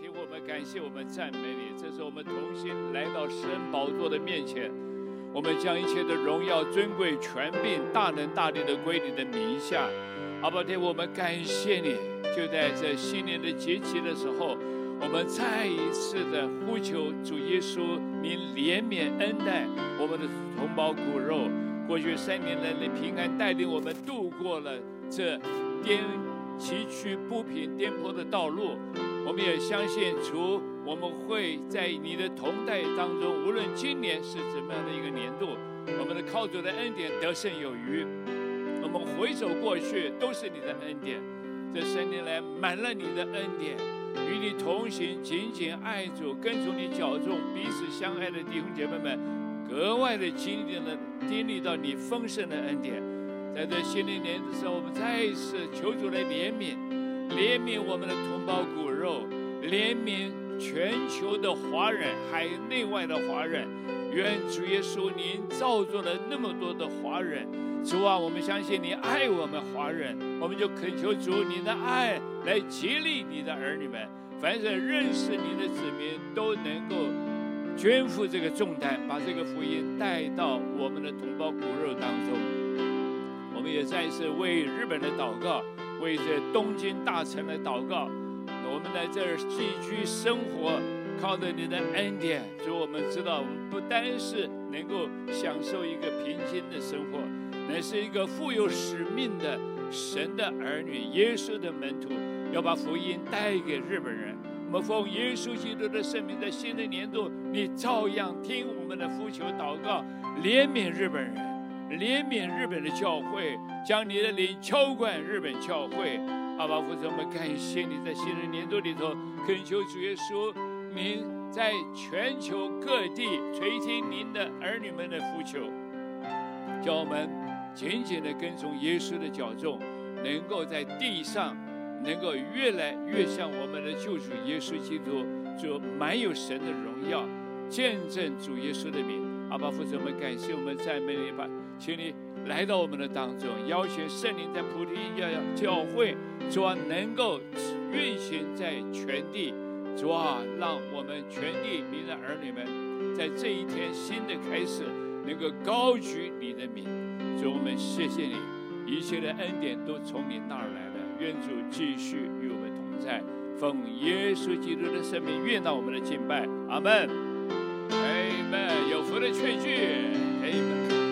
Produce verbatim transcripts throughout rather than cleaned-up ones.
听我们感谢我们赞美你。这是我们同心来到神宝座的面前，我们将一切的荣耀、尊贵、权柄、大能大力的归你的名下。阿爸天，我们感谢你，就在这新年的节期的时候，我们再一次的呼求主耶稣，您怜悯恩待我们的同胞骨肉。过去三年来的平安带领我们度过了这颠崎岖不平颠簸的道路。我们也相信主，我们会在你的同在当中，无论今年是怎么样的一个年度，我们的靠主的恩典得胜有余。我们回首过去，都是你的恩典。这三年来满了你的恩典，与你同行，紧紧爱主，跟从你脚中，彼此相爱的弟兄姐妹们，格外的经历了经历到你丰盛的恩典。在这新的年的时候，我们再一次求主来怜悯，怜悯我们的同胞骨肉，怜悯全球的华人，海内外的华人。愿主耶稣，您造就了那么多的华人，主啊，我们相信你爱我们华人，我们就恳求主你的爱来激励你的儿女们，凡是认识你的子民都能够肩负这个重担，把这个福音带到我们的同胞骨肉当中。我们也再一次为日本的祷告，为这东京大城的祷告。我们在这儿寄居生活，靠着你的恩典，主，我们知道我们不单是能够享受一个平静的生活，乃是一个富有使命的神的儿女，耶稣的门徒，要把福音带给日本人。我们奉耶稣基督的圣名，在新的年度，你照样听我们的呼求祷告，怜悯日本人，怜悯日本的教会，将你的灵浇灌日本教会。阿爸父神，我们感谢你，在新的年度里头，恳求主耶稣，您在全球各地垂听您的儿女们的呼求，叫我们紧紧地跟从耶稣的脚踪，能够在地上能够越来越像我们的救主耶稣基督，就满有神的荣耀，见证主耶稣的名。阿爸父神，我们感谢，我们赞美你吧，请你来到我们的当中，邀请圣灵在普利亚教会，主啊，能够运行在全地。主啊，让我们全地你的儿女们，在这一天新的开始，能够高举你的名。主，我们谢谢你，一切的恩典都从你那儿来了。愿主继续与我们同在，奉耶稣基督的圣名，愿到我们的敬拜。阿门。阿门。有福的确据。阿门。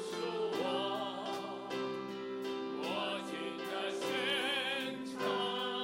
我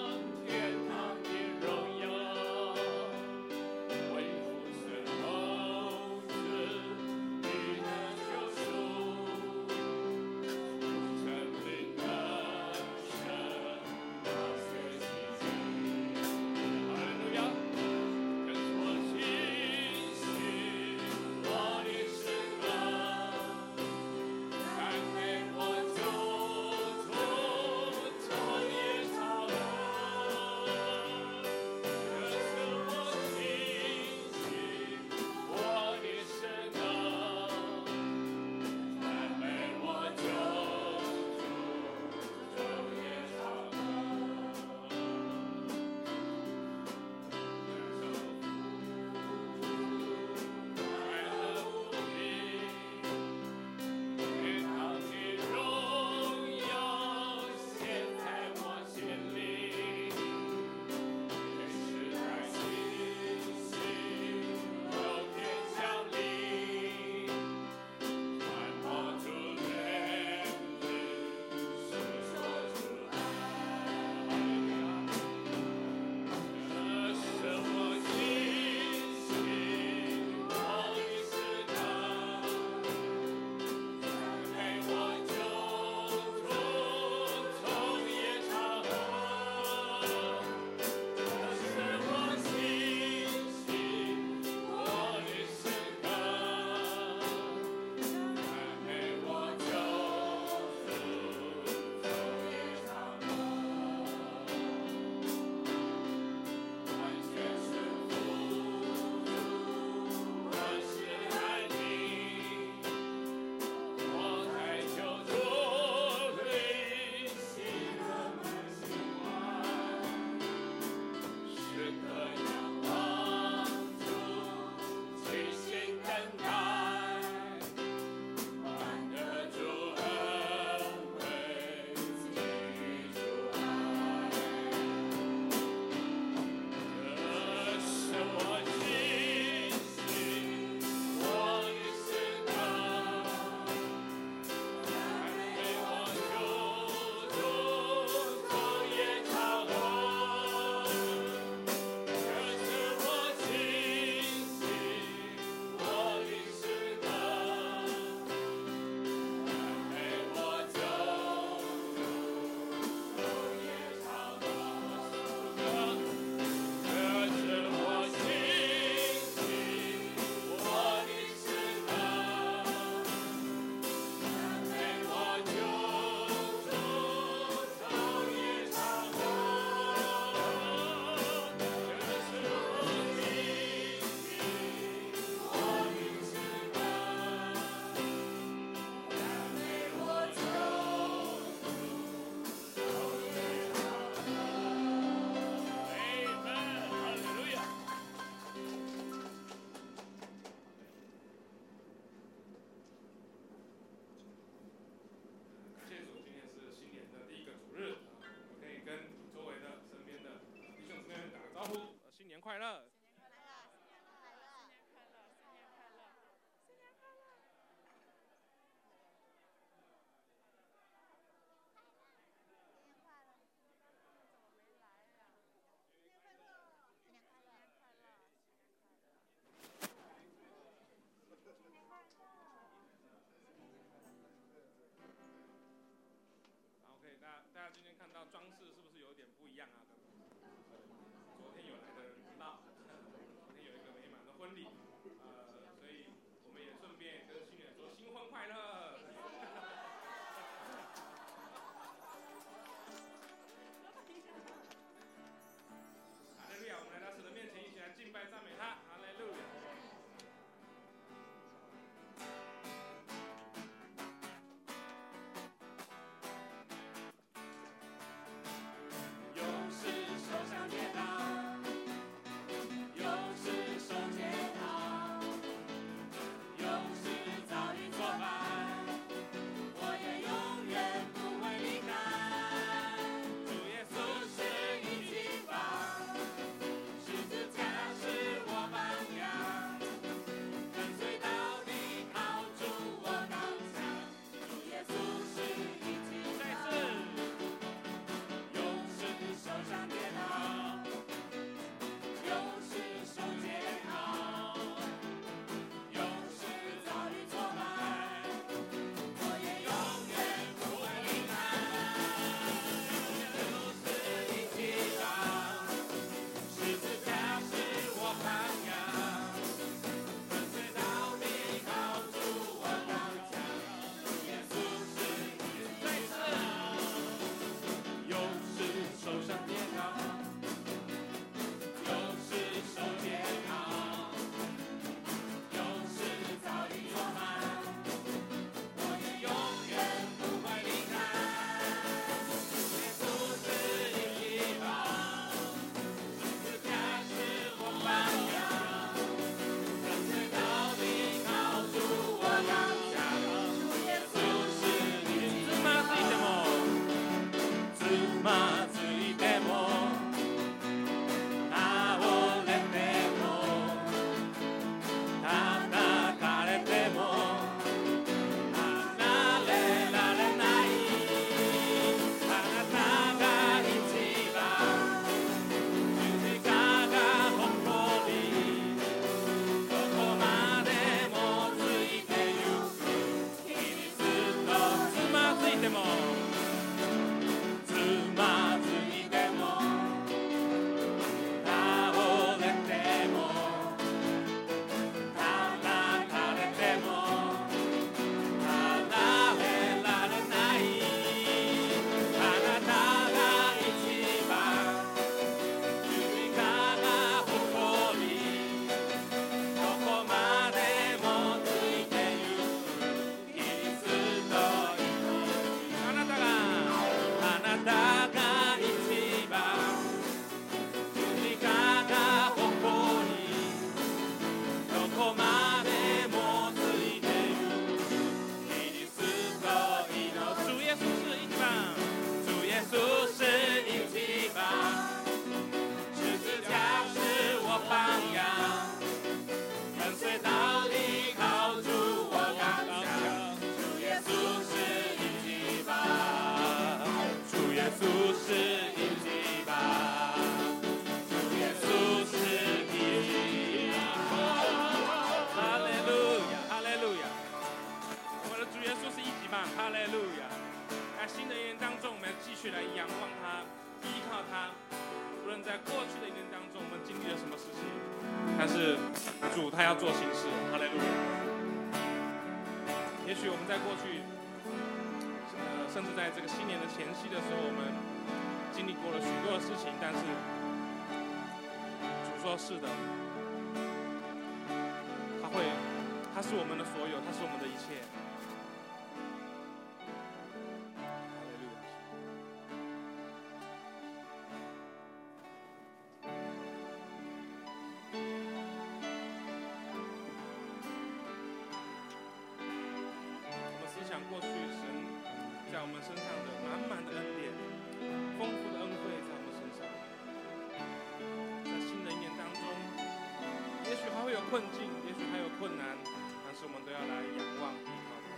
一样啊。昨天有来的人知道，昨天有一个美满的婚礼，呃，所以我们也顺便跟新人说新婚快乐。哈利路亚！我们来到神的面前，一起来敬拜赞美他。哈利路亚！但是主他要做新事，哈利路亚。也许我们在过去，呃，甚至在这个新年的前夕的时候，我们经历过了许多的事情，但是主说是的，他会，他是我们的所有，他是我们的一切。过去神在我们身上的满满的恩典，丰富的恩惠在我们身上。在新的一年当中，也许还会有困境，也许还有困难，但是我们都要来仰望依靠他。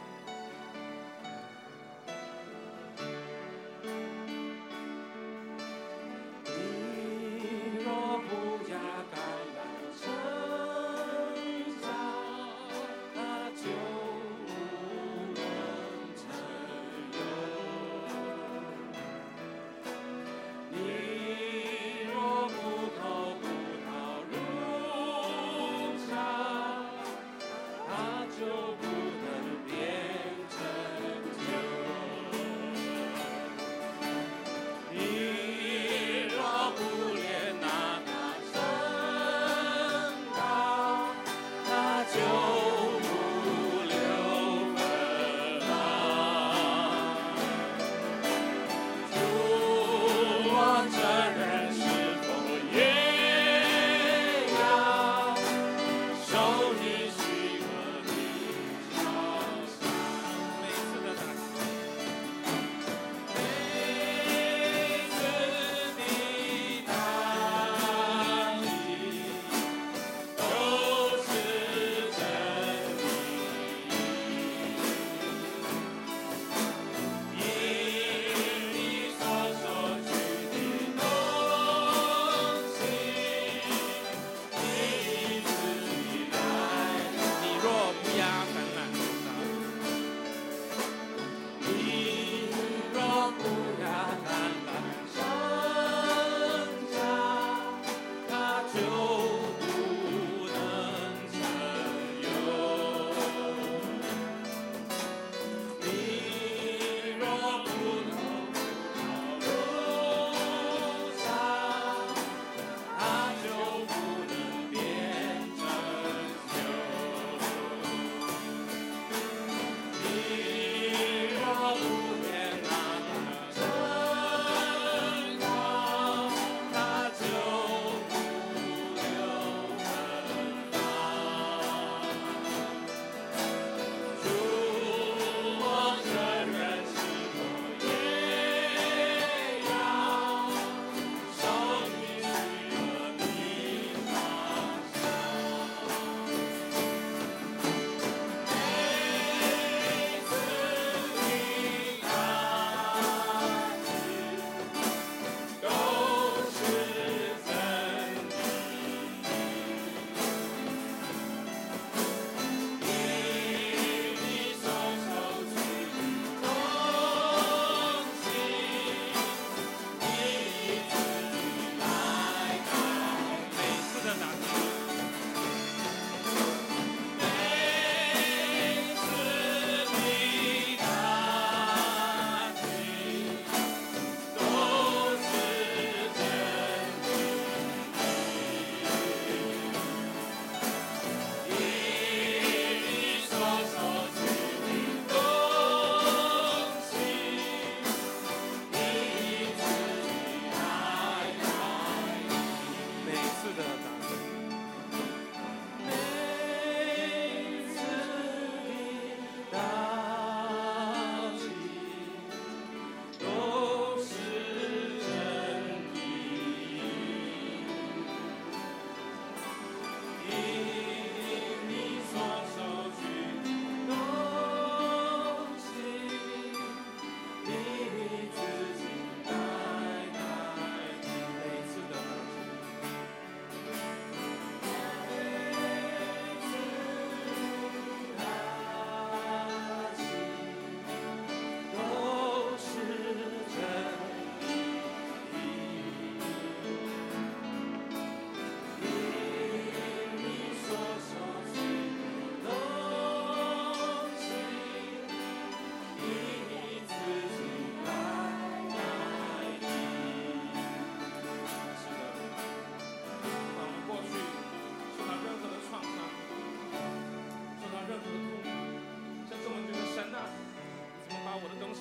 你若不压橄榄成长，它就你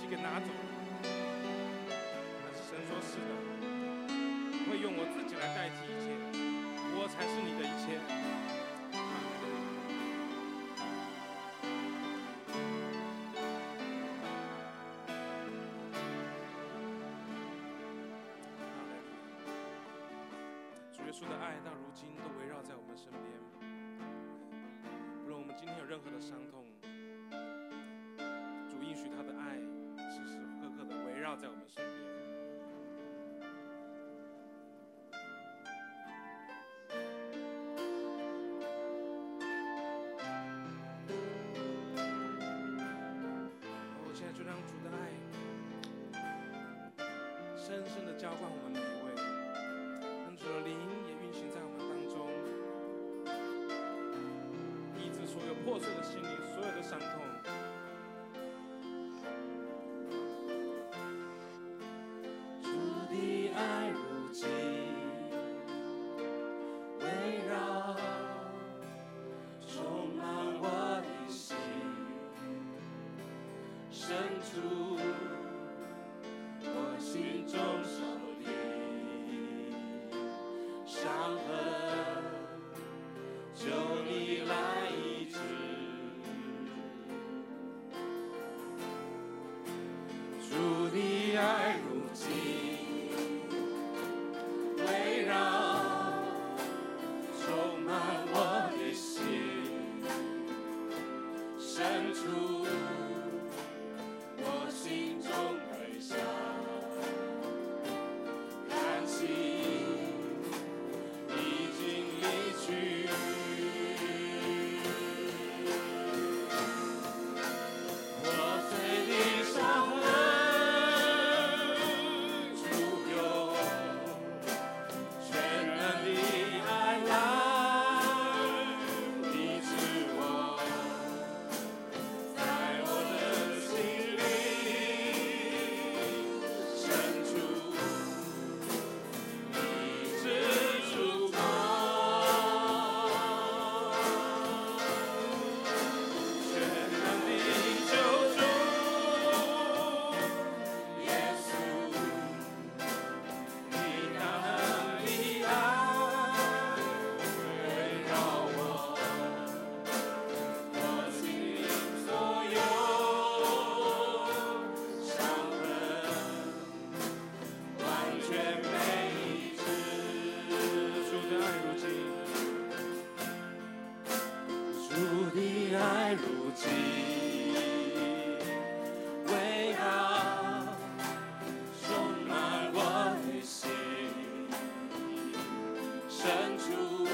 西给拿走了。但是神说是的，我会用我自己来代替一切，我才是你的一切。主耶稣的爱到如今都围绕在我们身边，不论我们今天有任何的伤痛，主应许他的爱时时刻刻的围绕在我们身边。我现在就让主的爱深深的浇灌我们每一位，让主的灵也运行在我们当中，医治所有破碎的心灵，所有的伤痛。 主的爱如今围绕，充满我的心，深处我心中受力，伤痕求你来医治。主的爱如今围绕，充满我的心，深处我心中悲伤，叹息已经离去。破碎的伤痕主有全能的爱来医治我，在我的心里深处医治触摸，全能的救主耶稣，你大能的爱围绕我，我心灵所有伤痕完全被医治。 主的爱如今， 主的爱如今围绕，充满我的心，深处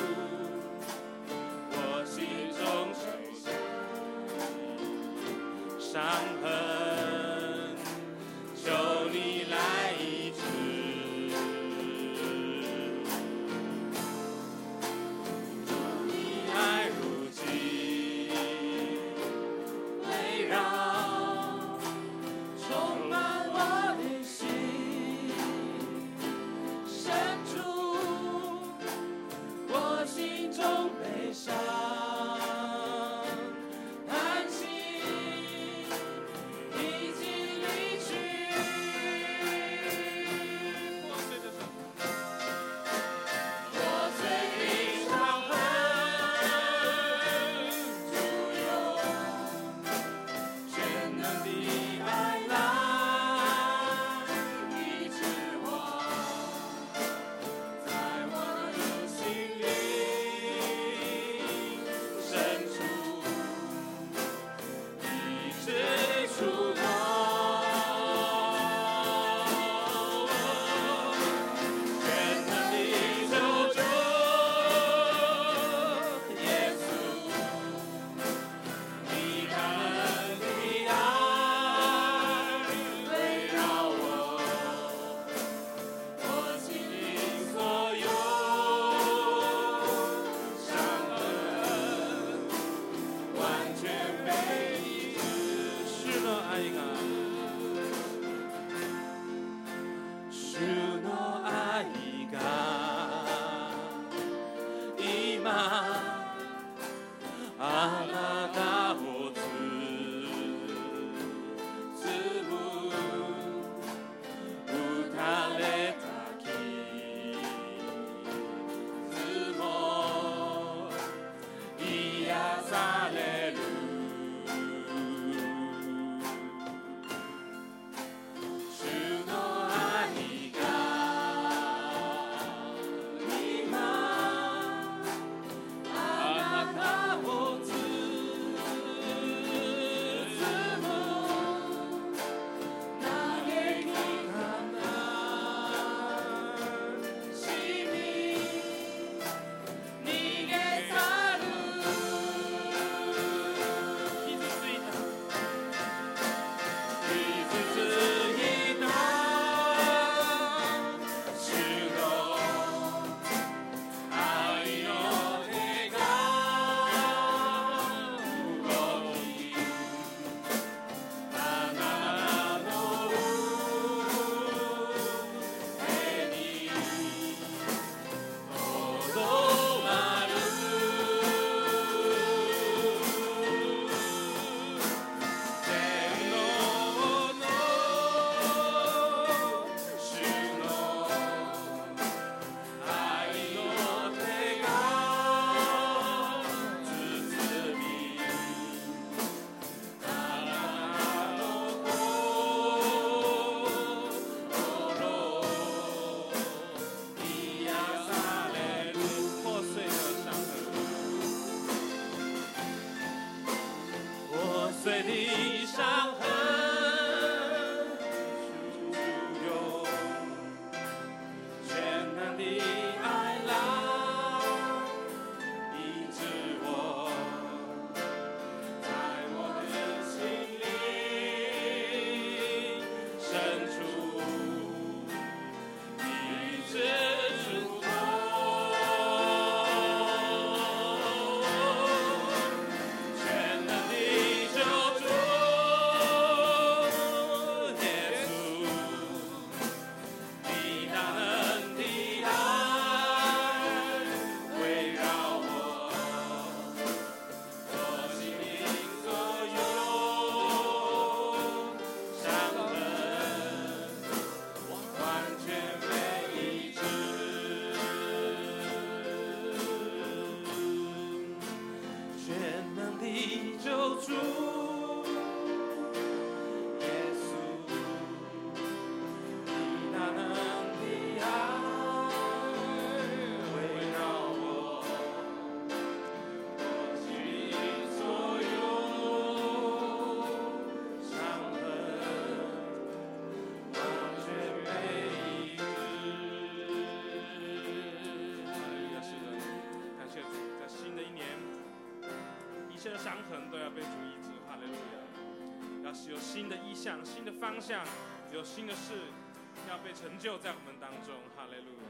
我心中受伤痕，求你来医治。主的爱如今围绕，充满我的心，深处我心中悲伤，叹息已经离去。 破碎的伤痕， 破碎的伤痕主有全能的爱来医治我，在我的心里深处医治触摸，全能的救主耶稣，你大能的爱围绕我，我心灵所有伤痕完全被医治。是的，爱一个。Suno aiga ima anata o tsubu 切的伤痕都要被主医治，哈利路亚！要是有新的意向、新的方向，有新的事要被成就在我们当中，哈利路亚！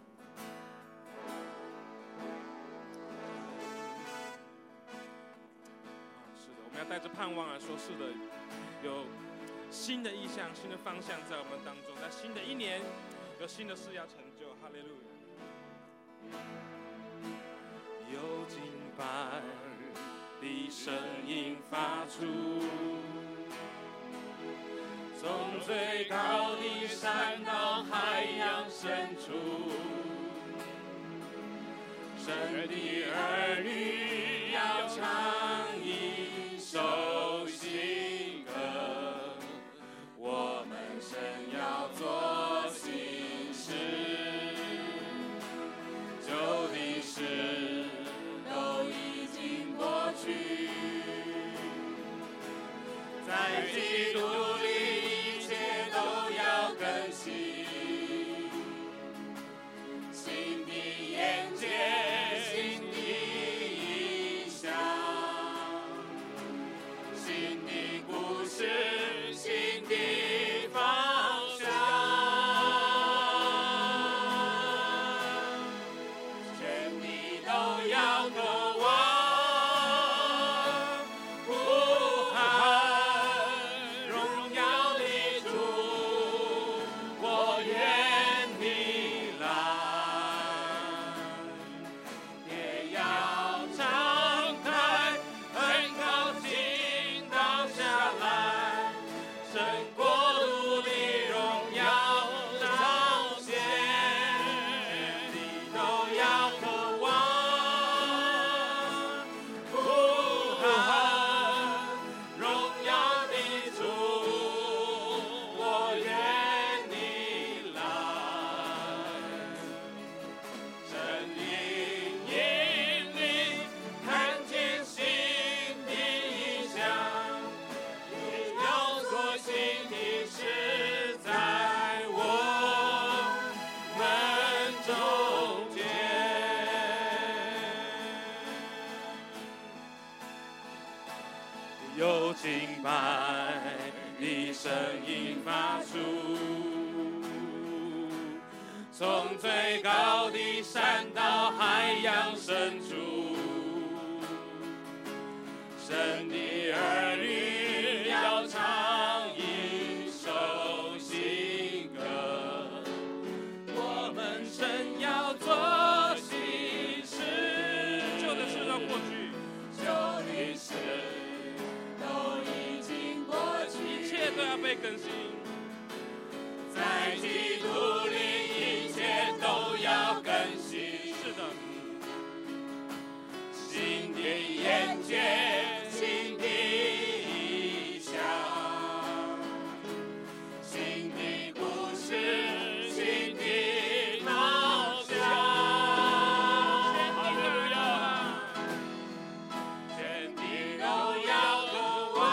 是的，我们要带着盼望来说，是的，有新的意向、新的方向在我们当中，在新的一年有新的事要成就，哈利路亚！有敬拜的声音发出，从最高的山到海洋深处，神的儿女要唱一首新歌，我们神要做新事，旧的事都已经过去，在基督里一切都要更新，新的眼界，新的意象，新的故事，新的方向，全地都要渴望呼喊荣耀的主，我愿你来，也要敞开，很高兴倒下来，神国度的荣耀彰显，你都要渴望呼喊荣耀的主，我愿你来，神灵引领，看见新的意象，你要做新的事在我们中间。有敬拜的声音发出，从最高的山到海洋深处，神的儿女要唱一首新歌，我们神要做新事，旧的事都过去，旧的事都已经过去，一切都要被更新，在基督里一切都要更新。是的，新的眼界，新的意象，新的故事，新的方向。哈利路亚！全地都要渴望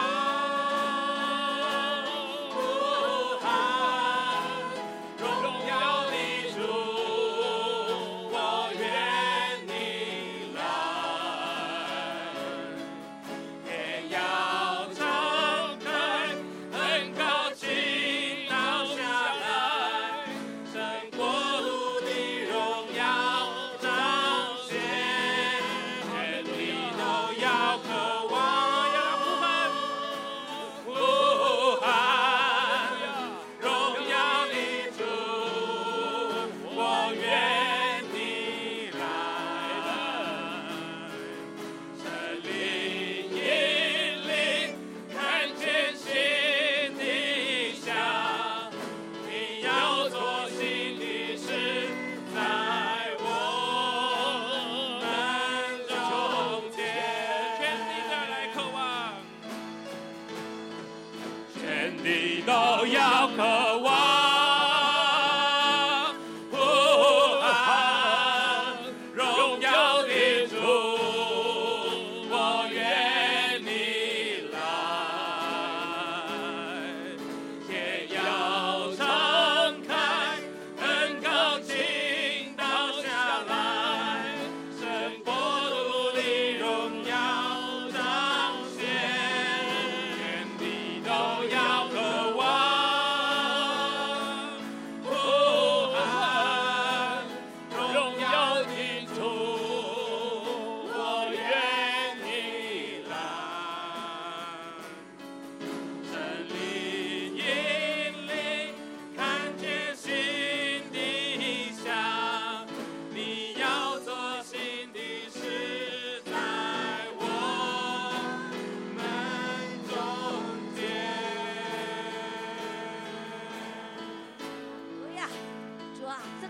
呼喊荣耀的主，我愿你来，也要敞开，很高兴倒下来，神国度的荣耀彰显，全地都要渴望，要呼喊，呼喊荣耀的主，我愿你来，神灵引领，看见新的意象，你要做新的事在我们中间，全地再来渴望，全地都要渴望呼喊荣耀的主，我愿你来，也要敞开，很高兴倒下来，神国度的荣耀彰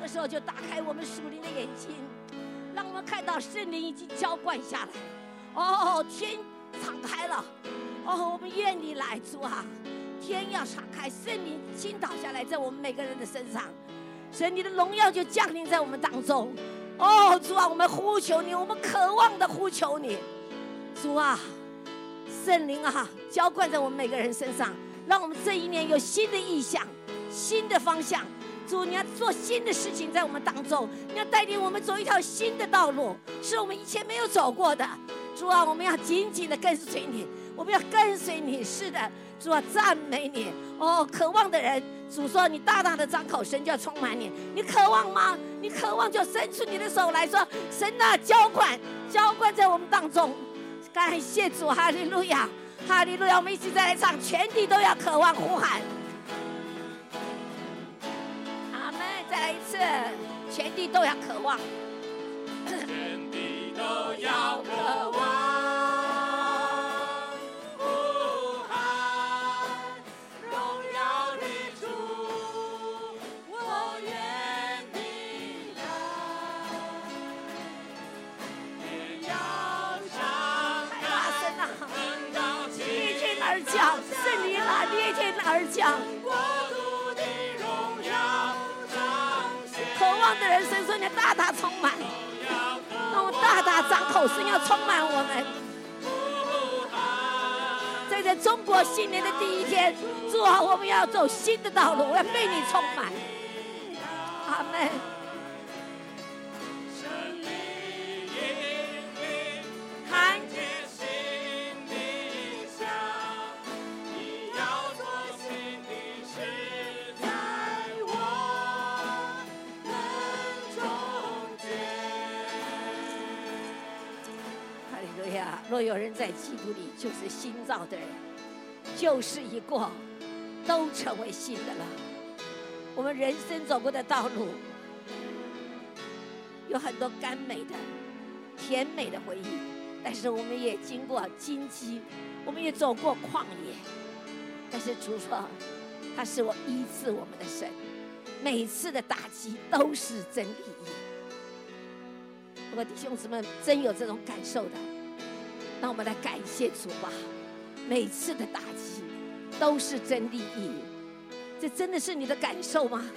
的时候就打开我们属灵的眼睛，让我们看到圣灵已经浇灌下来。哦，天敞开了，哦，我们愿你来，主啊，天要敞开，圣灵倾倒下来在我们每个人的身上，神你的荣耀就降临在我们当中。哦，主啊，我们呼求你，我们渴望的呼求你，主啊，圣灵啊，浇灌在我们每个人身上，让我们这一年有新的意向，新的方向。主，你要做新的事情在我们当中，你要带领我们走一条新的道路，是我们以前没有走过的。主啊，我们要紧紧的跟随你，我们要跟随你。是的，主啊，赞美你。哦，渴望的人，主说你大大的张口，神就要充满你。你渴望吗？你渴望就伸出你的手来说，神啊，浇灌，浇灌在我们当中。感谢主，哈利路亚，哈利路亚！我们一起再来唱，全地都要渴望呼喊。阿们，再来一次，全地都要渴望， 全地都要渴望呼喊荣耀的主，我愿你来，也要唱大声啊！ 很高兴， 列天而降，圣灵啊，列天而降。 国度的荣耀彰显， 渴望的人，神说你大大充满，让我大大张口，神要充满我们。在这中国新年的第一天，主啊，我们要走新的道路，我要被你充满。阿们。 神的引领， 看见新的想，你要做新的事，在我们中间。 哈利路亚！若有人在基督里，就是新造的人，旧事一过，都成为新的了。我们人生走过的道路，有很多甘美的、甜美的回忆，但是我们也经过荆棘，我们也走过旷野。但是主说，他是我医治我们的神，每次的打击都是真利益。如果弟兄姊妹真有这种感受的，那我们来感谢主吧。每次的打击都是真利益，这真的是你的感受吗？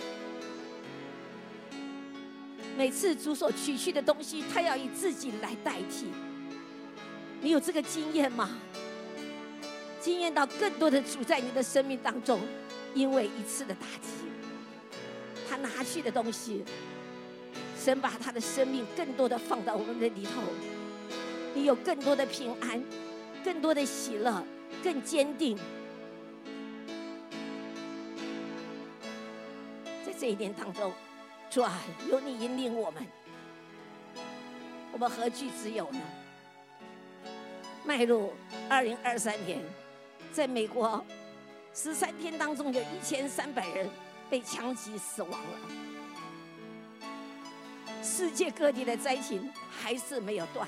每次主所取去的东西，他要以自己来代替。你有这个经验吗？经验到更多的主在你的生命当中，因为一次的打击，他拿去的东西，神把他的生命更多的放到我们的里头，你有更多的平安，更多的喜乐，更坚定。在这一年当中，主啊，有你引领我们，我们何惧之有呢？迈入二零二三年，在美国十三天当中，有一千三百人被枪击死亡了。世界各地的灾情还是没有断，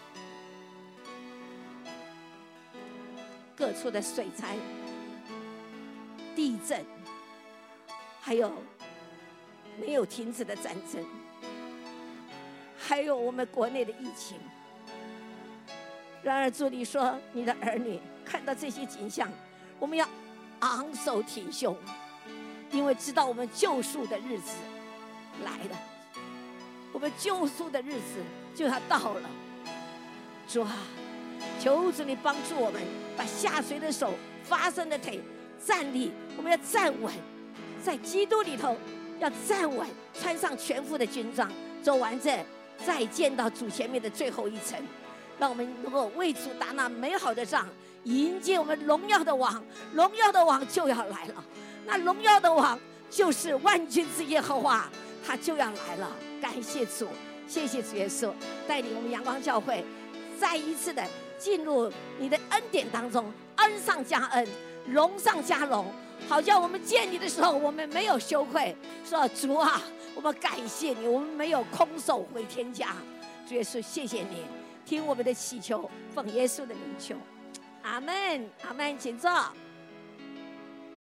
各处的水灾、地震，还有没有停止的战争，还有我们国内的疫情。然而主你说，你的儿女看到这些景象，我们要昂首挺胸，因为知道我们救赎的日子来了，我们救赎的日子就要到了。主啊，求主你帮助我们，把下垂的手、发伸的腿站立，我们要站稳，在基督里头要站稳，穿上全副的军装，走完这再见到主前面的最后一程。让我们能够为主打那美好的仗，迎接我们荣耀的王。荣耀的王就要来了，那荣耀的王就是万军之耶和华，他就要来了。感谢主，谢谢主耶稣带领我们阳光教会再一次的进入你的恩典当中，恩上加恩，荣上加荣，好叫我们见你的时候，我们没有羞愧，说主啊，我们感谢你，我们没有空手回天家。主耶稣，谢谢你，听我们的祈求，奉耶稣的名求，阿们，阿们，请坐。